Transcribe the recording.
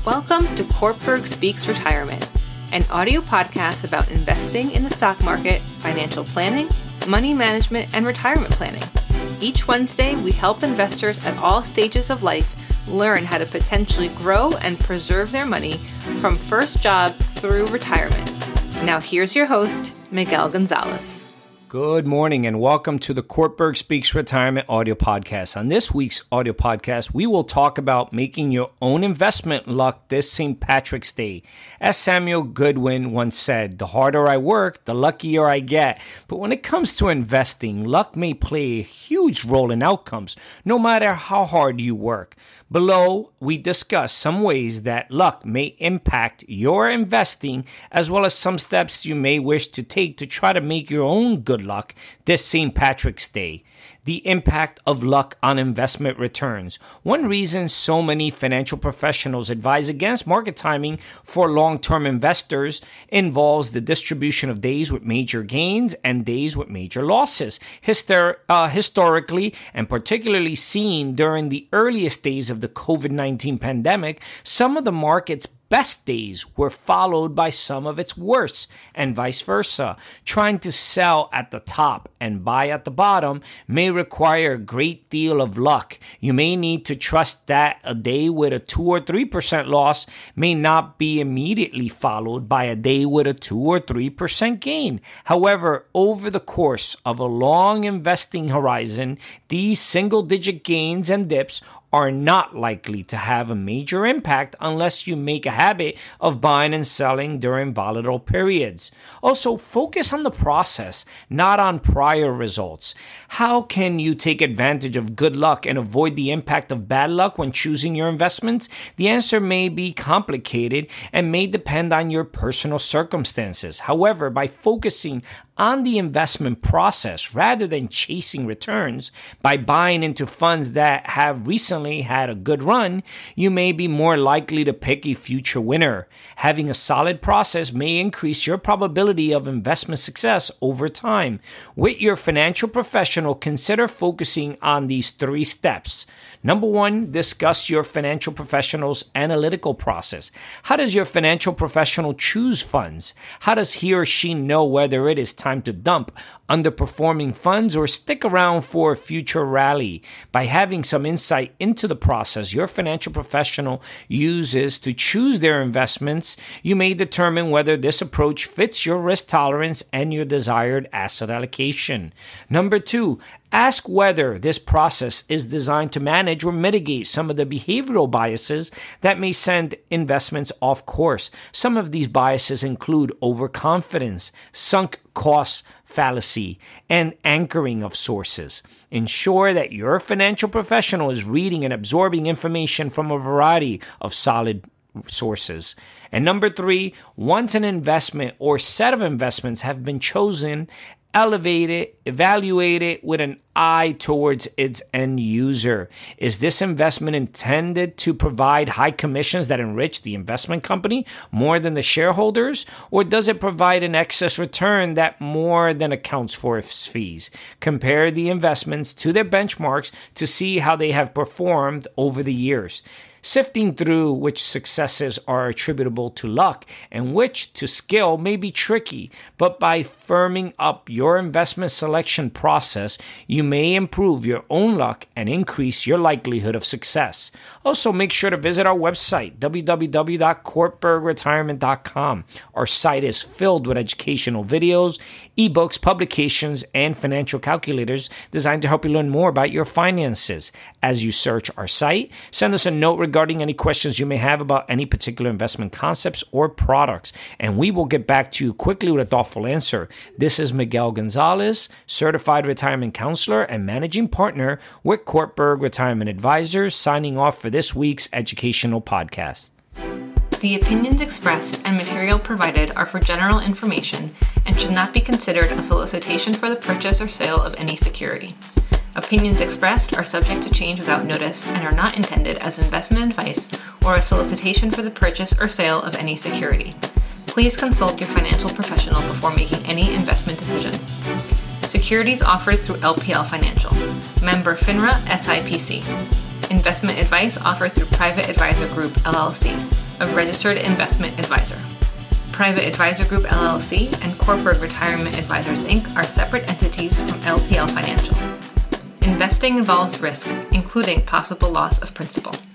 Welcome to Kortberg Speaks Retirement, an audio podcast about investing in the stock market, financial planning, money management, and retirement planning. Each Wednesday, we help investors at all stages of life learn how to potentially grow and preserve their money from first job through retirement. Now here's your host, Miguel Gonzalez. Good morning and welcome to the Kortberg Speaks Retirement audio podcast. On this week's audio podcast, we will talk about making your own investment luck this St. Patrick's Day. As Samuel Goodwin once said, the harder I work, the luckier I get. But when it comes to investing, luck may play a huge role in outcomes, no matter how hard you work. Below, we discuss some ways that luck may impact your investing, as well as some steps you may wish to take to try to make your own good luck this St. Patrick's Day. The impact of luck on investment returns. One reason so many financial professionals advise against market timing for long-term investors involves the distribution of days with major gains and days with major losses. Historically, and particularly seen during the earliest days of the COVID-19 pandemic, some of the market's best days were followed by some of its worst, and vice versa. Trying to sell at the top and buy at the bottom may require a great deal of luck. You may need to trust that a day with a 2 or 3% loss may not be immediately followed by a day with a 2 or 3% gain. However, over the course of a long investing horizon, these single-digit gains and dips are not likely to have a major impact unless you make a habit of buying and selling during volatile periods. Also, focus on the process, not on prior results. How can you take advantage of good luck and avoid the impact of bad luck when choosing your investments? The answer may be complicated and may depend on your personal circumstances. However, by focusing on the investment process rather than chasing returns, by buying into funds that have recently had a good run, you may be more likely to pick a future winner. Having a solid process may increase your probability of investment success over time. With your financial professional, consider focusing on these 3 steps. Number 1, discuss your financial professional's analytical process. How does your financial professional choose funds? How does he or she know whether it is time to dump underperforming funds or stick around for a future rally? By having some insight into the process your financial professional uses to choose their investments, you may determine whether this approach fits your risk tolerance and your desired asset allocation. Number 2, ask whether this process is designed to manage or mitigate some of the behavioral biases that may send investments off course. Some of these biases include overconfidence, sunk cost fallacy, and anchoring of sources. Ensure that your financial professional is reading and absorbing information from a variety of solid sources. And number 3, once an investment or set of investments have been chosen, evaluate it with an eye towards its end user. Is this investment intended to provide high commissions that enrich the investment company more than the shareholders? Or does it provide an excess return that more than accounts for its fees? Compare the investments to their benchmarks to see how they have performed over the years. Sifting through which successes are attributable to luck and which to skill may be tricky, but by firming up your investment selection process, you may improve your own luck and increase your likelihood of success. Also, make sure to visit our website, www.kortbergretirement.com. Our site is filled with educational videos, ebooks, publications, and financial calculators designed to help you learn more about your finances. As you search our site, send us a note regarding any questions you may have about any particular investment concepts or products, and we will get back to you quickly with a thoughtful answer. This is Miguel Gonzalez, certified retirement counselor and managing partner with Kortberg Retirement Advisors, signing off for this week's educational podcast. The opinions expressed and material provided are for general information and should not be considered a solicitation for the purchase or sale of any security. Opinions expressed are subject to change without notice and are not intended as investment advice or a solicitation for the purchase or sale of any security. Please consult your financial professional before making any investment decision. Securities offered through LPL Financial. Member FINRA SIPC. Investment advice offered through Private Advisor Group, LLC. a registered investment advisor. Private Advisor Group LLC and Koortberg Retirement Advisors Inc. are separate entities from LPL Financial. Investing involves risk, including possible loss of principal.